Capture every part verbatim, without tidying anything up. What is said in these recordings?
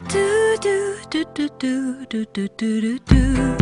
Do do do do do do do do do do.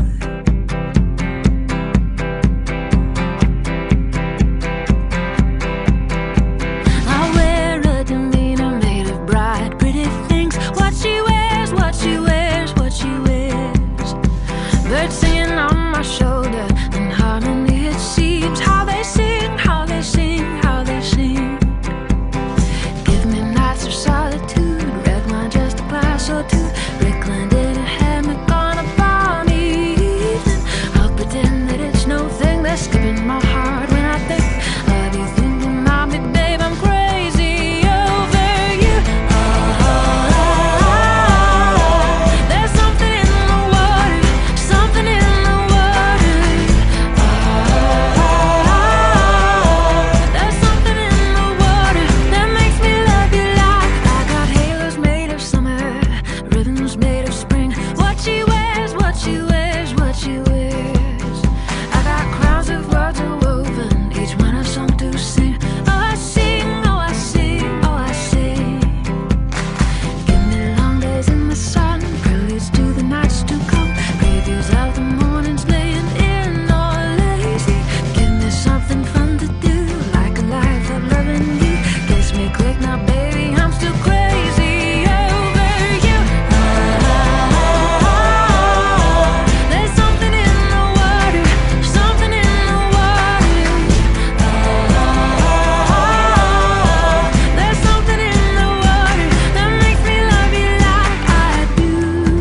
I wear a demeanor made of bright, pretty things. What she wears, what she wears, what she wears. Birds singing on my shoulder, in harmony it seems. How they sing, how they sing, how they sing. Give me nights of solitude, red wine, just a glass or two. Rickland in a hammock on a balmy evening. I'll pretend that it's no thing. They're skipping my heart when I think of you thinking about me, babe. I'm crazy over you. Oh, oh, oh. There's something in the water, something in the water. Oh, oh, oh. There's something in the water that makes me love you like I got halos made of summer, ribbons made of spring. What she wears, what she wears, what she wears. I got crowns of words woven, each one a song to sing. Oh, I sing, oh, I sing, oh, I sing. Give me long days in the sun, preludes to the nights to come, previews of the mornings laying in or lazy. Give me something fun to do, like a life of loving you. Kiss me quick now, baby, I'm still crazy over you. Oh, oh, oh. There's something in the water, something in the water. Oh, oh, oh. There's something in the water that makes me love you like I do.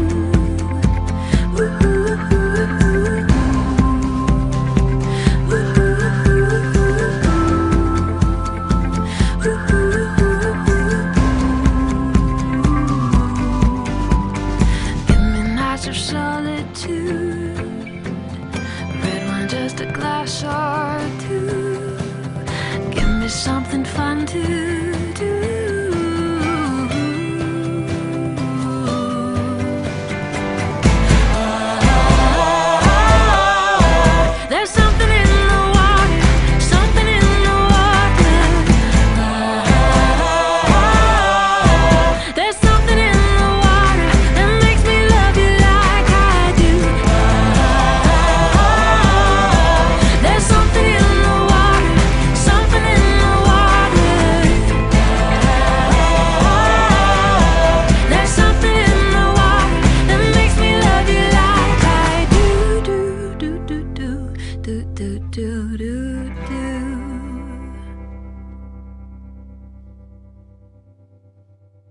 Ooh, ooh, ooh, ooh. Ooh, ooh, ooh, ooh. Give me nights of solitude, red wine, just a glass or two. Give me something fun to